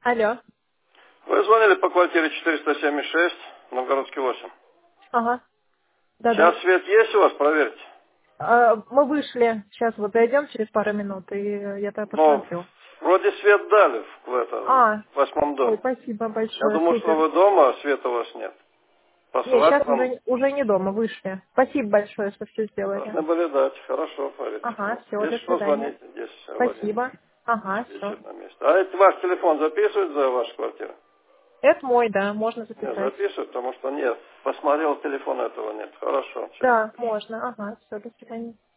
Алло. Вы звонили по квартире 476, Новгородский 8. Ага. Да-да. Сейчас свет есть у вас, проверьте. Мы вышли. Сейчас вот зайдем через пару минут, и я тогда Ну, посмотрю. вроде свет дали А, в 8 ой, доме. спасибо Я большое, думаю, что супер. вы дома, а света у вас нет. Не, Посылать сейчас вам уже не дома, вышли. Спасибо большое, что все сделали. должны были дать. Хорошо, говорите. Ага, Ну, все, до если что, свидания. звоните. Здесь аварийный Спасибо. Ага, все. диспетчер на месте. А это ваш телефон записывает за вашу квартиру? Это мой, да, можно Нет, записать. записывает, потому что нет. Посмотрел, телефона этого нет. Хорошо, сейчас Да, запишу. можно. Ага, все, до свидания.